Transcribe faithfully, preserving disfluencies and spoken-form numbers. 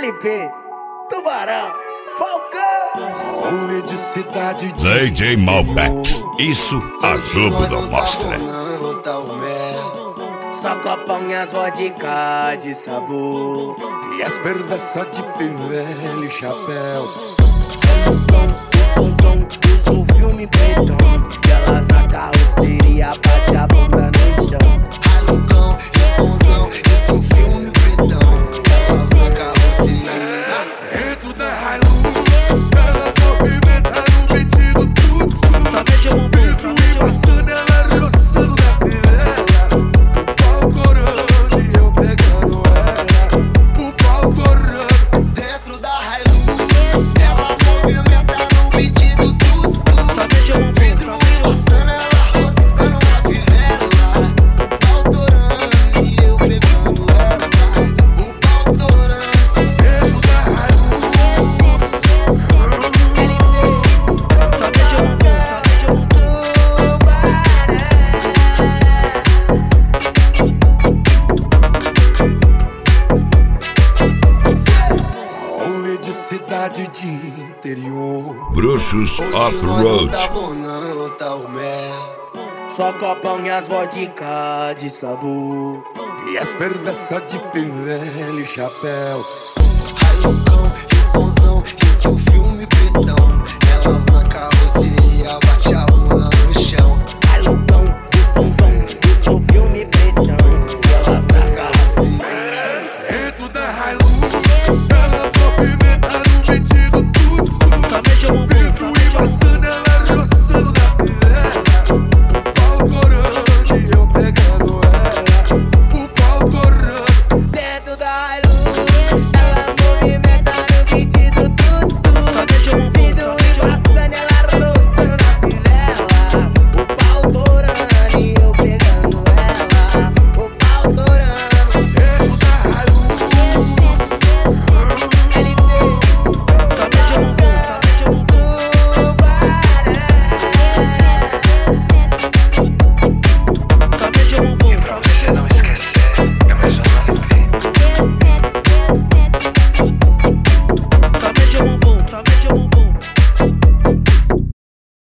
L P, Tubarão, Falcão. Rolê de cidade de D J Malbec, isso a Globo não mostra. Só copão e as vodka de sabor e as perversas de fivela e chapéu. Som, isso filme pretão. E elas na carroceria bate a bunda no chão. Alucão, e somzão, isso filme pretão. Elas na carroceria Dentro da Hilux, ela movimenta no pedido tudo tudo. Pedro e passando, ela roçando na fivela. O pau torando e eu pegando ela. O pau torando. Dentro da Hilux, ela movimenta no pedido tudo tudo. Pedro e passando, ela roçando na fivela. O pau torando e eu pegando ela. O pau torando. Dentro da Hilux. Rolê de cidade de interior. Bruxos Off-Road. Tá bom não, tá o mel. Só copão e as vodka de sabor. E as perversas de fivela e chapéu. Alucão, e somzão, isso filme pretão.